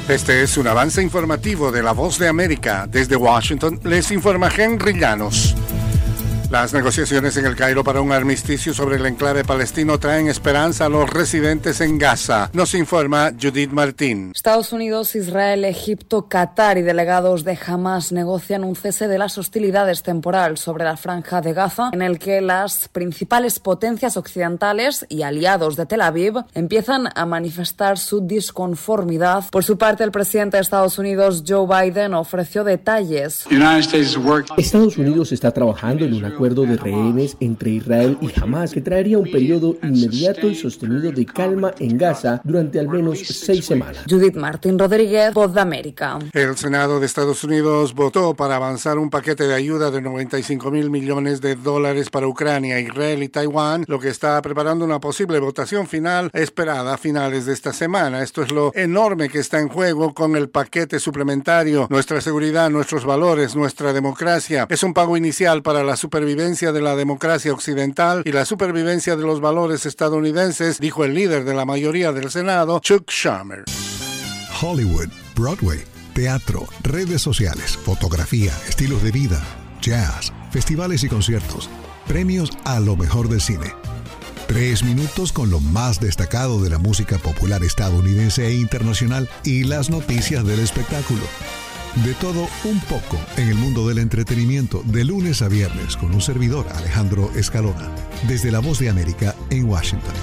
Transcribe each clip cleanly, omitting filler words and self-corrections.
Este es un avance informativo de La Voz de América. Desde Washington les informa Henry Llanos. Las negociaciones en el Cairo para un armisticio sobre el enclave palestino traen esperanza a los residentes en Gaza. Nos informa Judith Martín. Estados Unidos, Israel, Egipto, Qatar y delegados de Hamas negocian un cese de las hostilidades temporal sobre la franja de Gaza, en el que las principales potencias occidentales y aliados de Tel Aviv empiezan a manifestar su disconformidad. Por su parte, el presidente de Estados Unidos, Joe Biden, ofreció detalles. Estados Unidos está trabajando en una acuerdo de rehenes entre Israel y Hamas que traería un periodo inmediato y sostenido de calma en Gaza durante al menos 6 semanas. Judith Martín Rodríguez, Voz de América. El Senado de Estados Unidos votó para avanzar un paquete de ayuda de $95,000 millones para Ucrania, Israel y Taiwán, lo que está preparando una posible votación final esperada a finales de esta semana. Esto es lo enorme que está en juego con el paquete suplementario. Nuestra seguridad, nuestros valores, nuestra democracia. Es un pago inicial para la supervivencia de la democracia occidental y la supervivencia de los valores estadounidenses, dijo el líder de la mayoría del Senado, Chuck Schumer. Hollywood, Broadway, teatro, redes sociales, fotografía, estilos de vida, jazz, festivales y conciertos, premios a lo mejor del cine. 3 minutos con lo más destacado de la música popular estadounidense e internacional y las noticias del espectáculo. De todo un poco en el mundo del entretenimiento, de lunes a viernes, con un servidor, Alejandro Escalona, desde La Voz de América en Washington.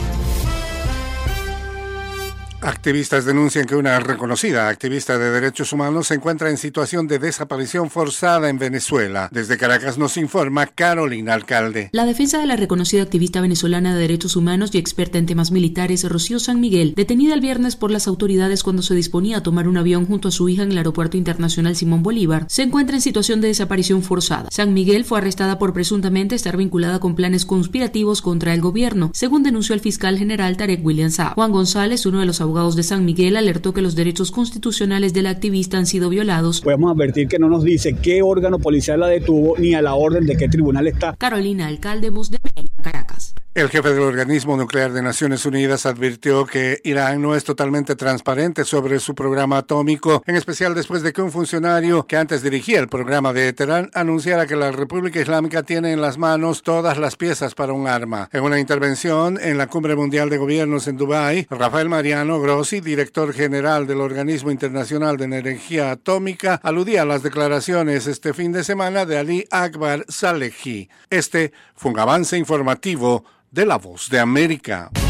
Activistas denuncian que una reconocida activista de derechos humanos se encuentra en situación de desaparición forzada en Venezuela. Desde Caracas nos informa Carolina Alcalde. La defensa de la reconocida activista venezolana de derechos humanos y experta en temas militares, Rocío San Miguel, detenida el viernes por las autoridades cuando se disponía a tomar un avión junto a su hija en el Aeropuerto Internacional Simón Bolívar, se encuentra en situación de desaparición forzada. San Miguel fue arrestada por presuntamente estar vinculada con planes conspirativos contra el gobierno, según denunció el fiscal general Tarek William Saab. Juan González, uno de los abogados de San Miguel, alertó que los derechos constitucionales de la activista han sido violados. Podemos advertir que no nos dice qué órgano policial la detuvo ni a la orden de qué tribunal está. Carolina Alcalde, Voz de América, Caracas. El jefe del Organismo Nuclear de Naciones Unidas advirtió que Irán no es totalmente transparente sobre su programa atómico, en especial después de que un funcionario que antes dirigía el programa de Teherán anunciara que la República Islámica tiene en las manos todas las piezas para un arma. En una intervención en la Cumbre Mundial de Gobiernos en Dubái, Rafael Mariano Grossi, director general del Organismo Internacional de Energía Atómica, aludía a las declaraciones este fin de semana de Ali Akbar Salehi. Este fue un avance informativo de La Voz de América.